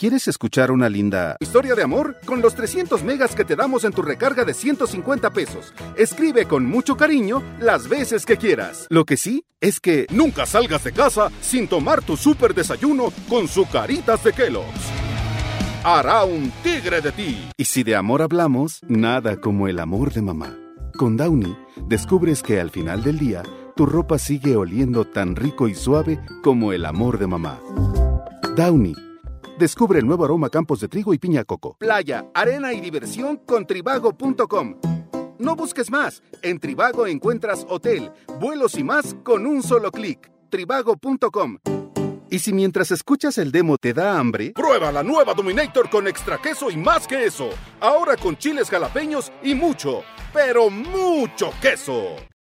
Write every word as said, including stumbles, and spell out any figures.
¿Quieres escuchar una linda historia de amor? Con los trescientos megas que te damos en tu recarga de ciento cincuenta pesos. Escribe con mucho cariño las veces que quieras. Lo que sí es que nunca salgas de casa sin tomar tu súper desayuno con Zucaritas de Kellogg's. Hará un tigre de ti. Y si de amor hablamos, nada como el amor de mamá. Con Downy, descubres que al final del día, tu ropa sigue oliendo tan rico y suave como el amor de mamá. Downy. Descubre el nuevo aroma Campos de Trigo y Piña Coco. Playa, arena y diversión con trivago punto com. No busques más. En Trivago encuentras hotel, vuelos y más con un solo clic. trivago punto com. Y si mientras escuchas el demo te da hambre, prueba la nueva Dominator con extra queso y más que eso. Ahora con chiles jalapeños y mucho, pero mucho queso.